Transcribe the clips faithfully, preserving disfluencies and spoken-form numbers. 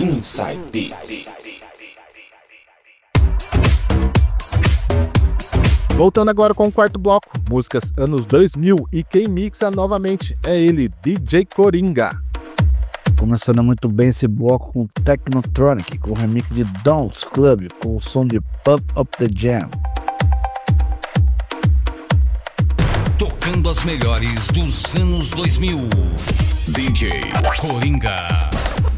Inside Beats. Voltando agora com o quarto bloco, músicas anos dois mil, e quem mixa novamente é ele, D J Coringa. Começando muito bem esse bloco com Technotronic, com o remix de Dance Club, com o som de Pump Up the Jam. Tocando as melhores dos anos dois mil, D J Coringa.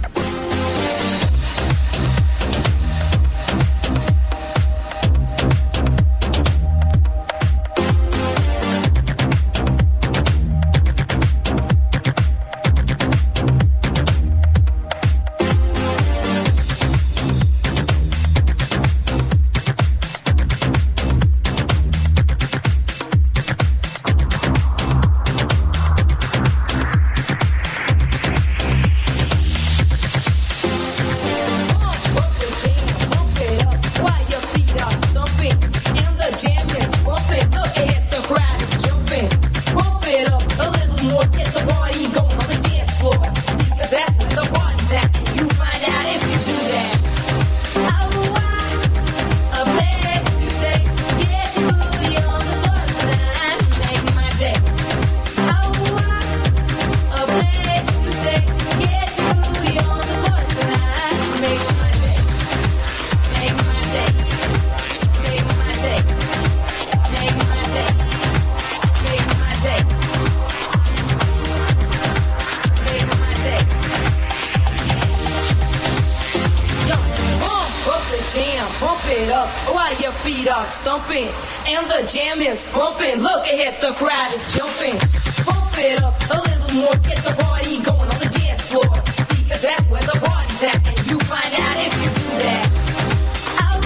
Stumping and the jam is bumping. Look ahead, the crowd is jumping. Bump it up a little more, get the party going on the dance floor. See, cause that's where the party's at, and you find out if you do that. Oh,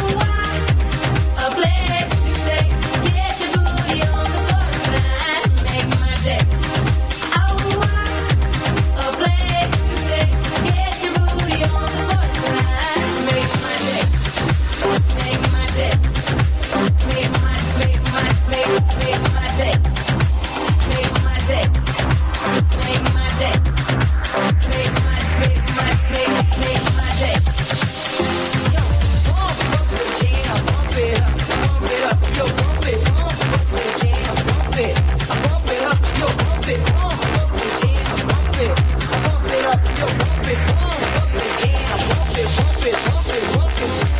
why? A place you stay, get your booty on the floor tonight, make my day. Oh, why? A place you stay, get your booty on the floor tonight, make my day, make my day. Make my, make my, make, make my day. Make my day. Make my day. Make my, make my, make, make my day. Yo, bump up the jam, bump it up, bump it up, yo, bump it, bump up the jam, bump it, I bump it up, yo, bump it, bump up the jam, bump it, I bump it up, yo, bump it, bump up the jam, bump it, bump it, bump it, bump it.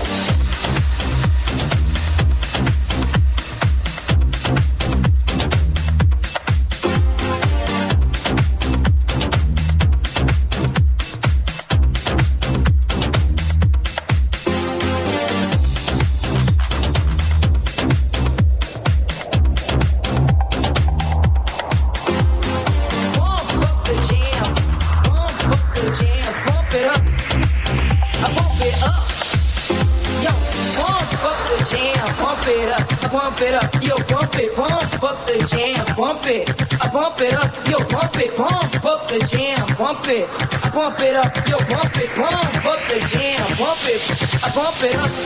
Pump it up, yo, pump it, pump up the jam, pump it. I pump it up, yo, pump it, pump up the jam, pump it. I pump it up, yo, pump it, pump up the jam, pump it. I pump it up.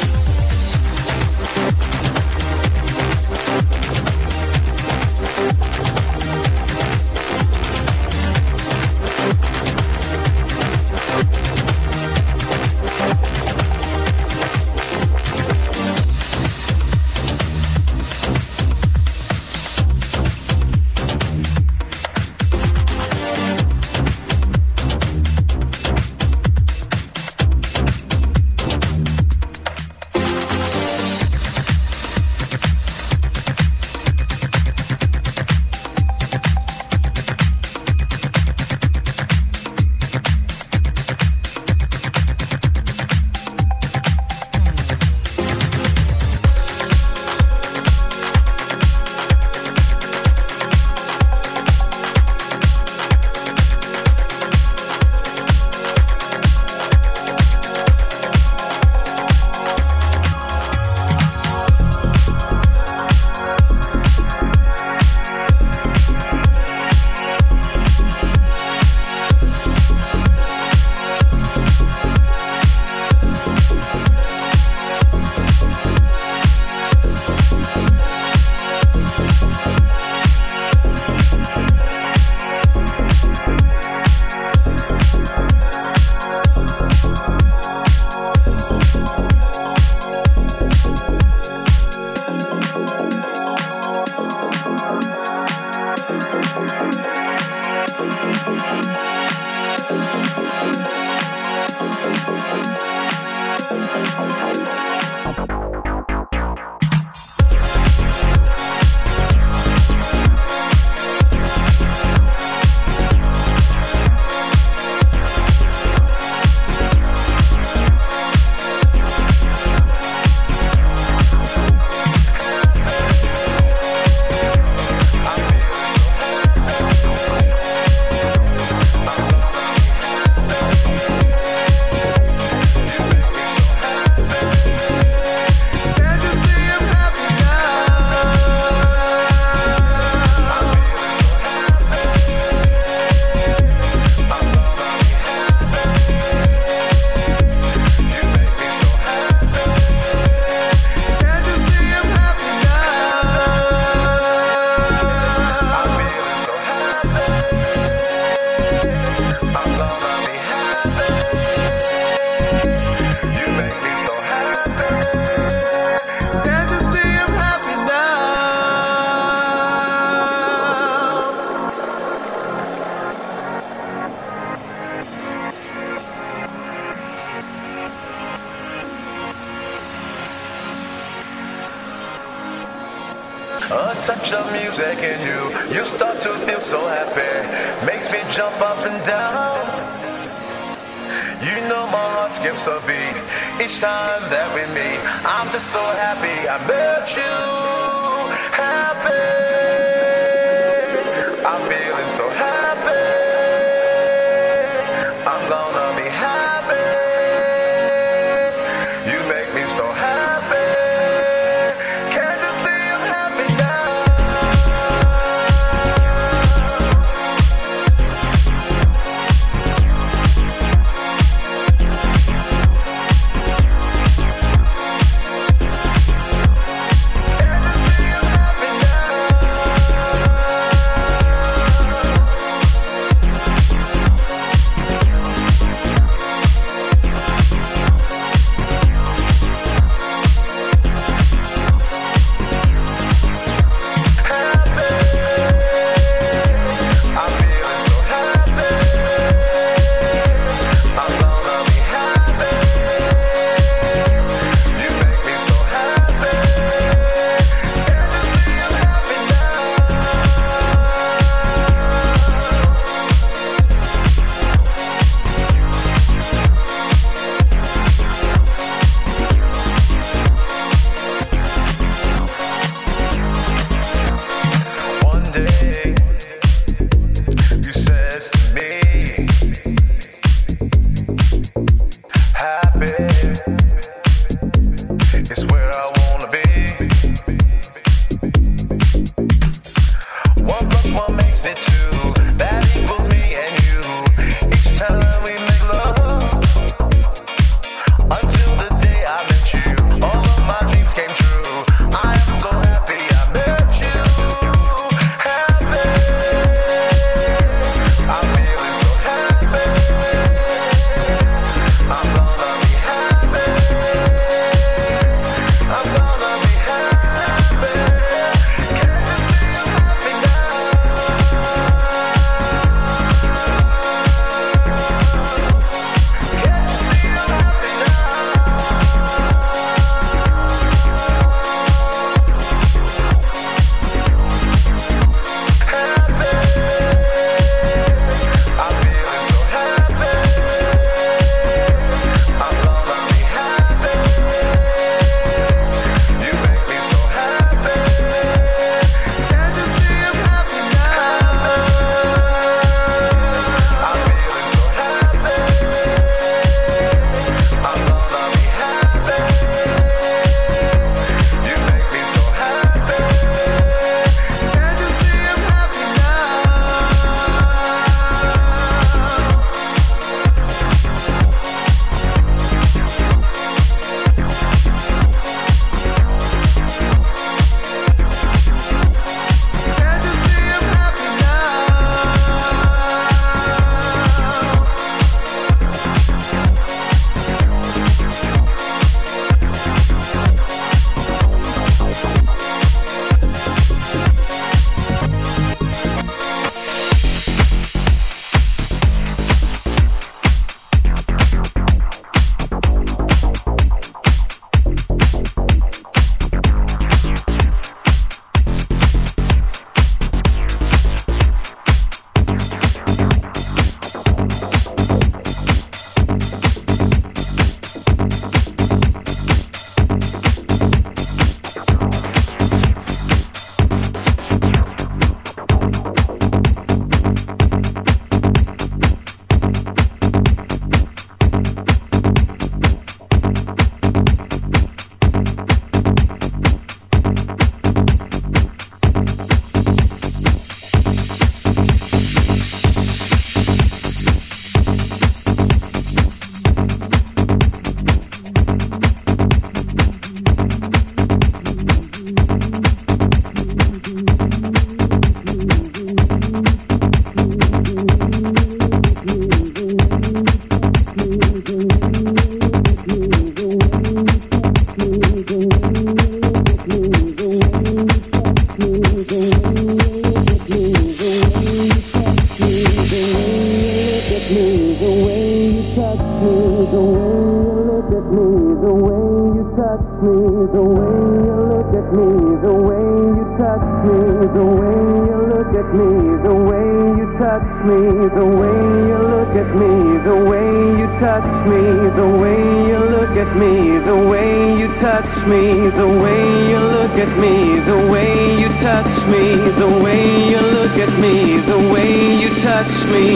A touch of music in you, you start to feel so happy. Makes me jump up and down. You know my heart skips a beat each time that we meet. I'm just so happy I met you. Happy, I'm feeling so happy. I'm gonna be happy. You make me so happy. Can't you see I'm happy now? me, the way you look at me, the way you touch touch me, the way you look at me, the way you touch me, the way you look at me, the way you touch me, the way you look at me, the way you touch me, the way you look at me, the way you touch me, the way you look at me, the way you touch me.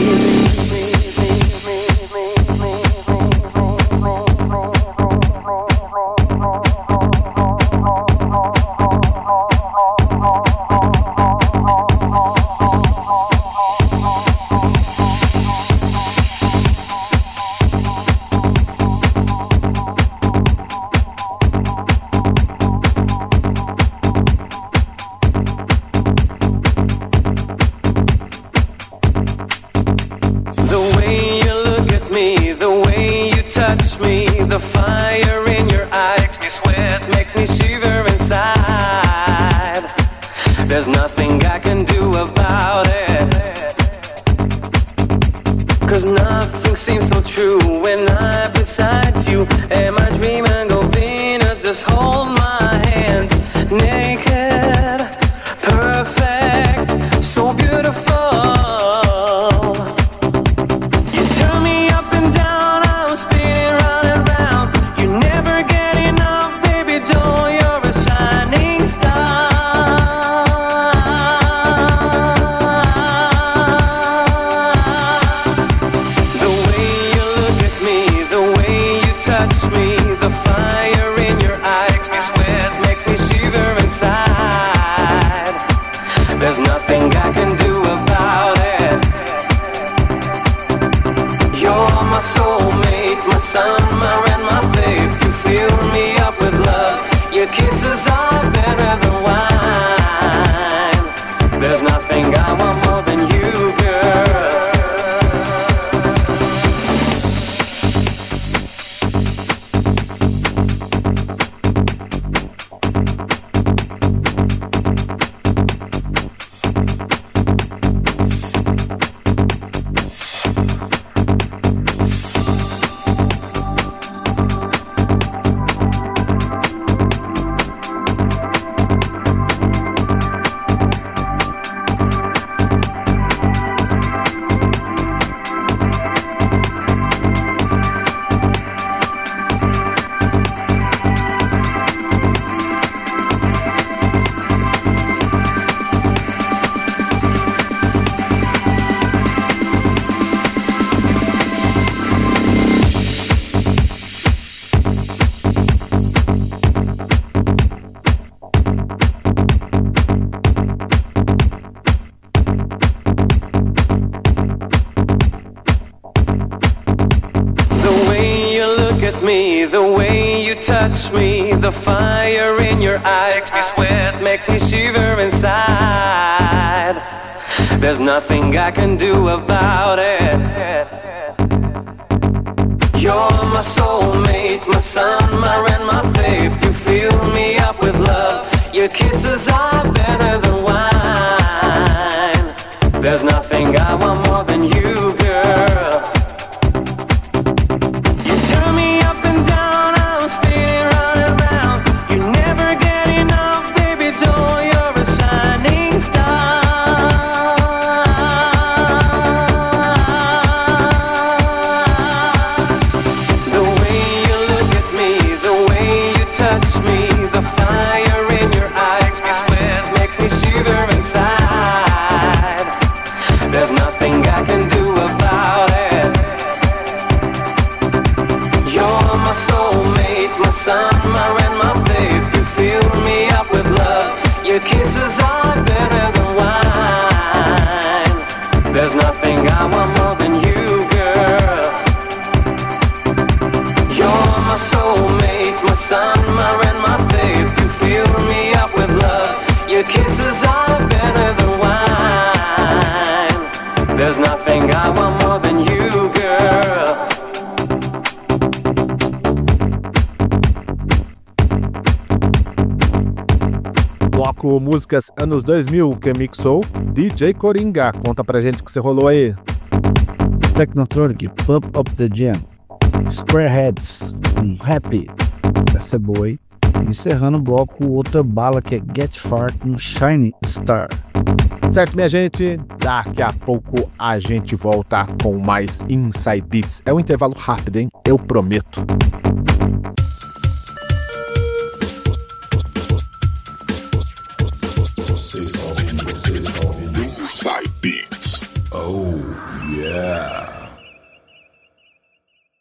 Touch me, the fire in your eyes makes me sweat, makes me shiver inside. There's nothing I can do about it. You're my soulmate, my sun, my rain, my faith. You fill me up with love. Your kisses are better than wine. There's nothing I want more than you, girl. Bloco Músicas Anos dois mil, que mixou D J Coringa. Conta pra gente o que você rolou aí. Technotronic, Pump Up the Jam. Squareheads, um Happy. Essa é boa, hein? Encerrando o bloco, outra bala que é Get Far com Shiny Star. Certo, minha gente? Daqui a pouco a gente volta com mais Inside Beats. É um intervalo rápido, hein? Eu prometo. Inside Beats. Oh, yeah.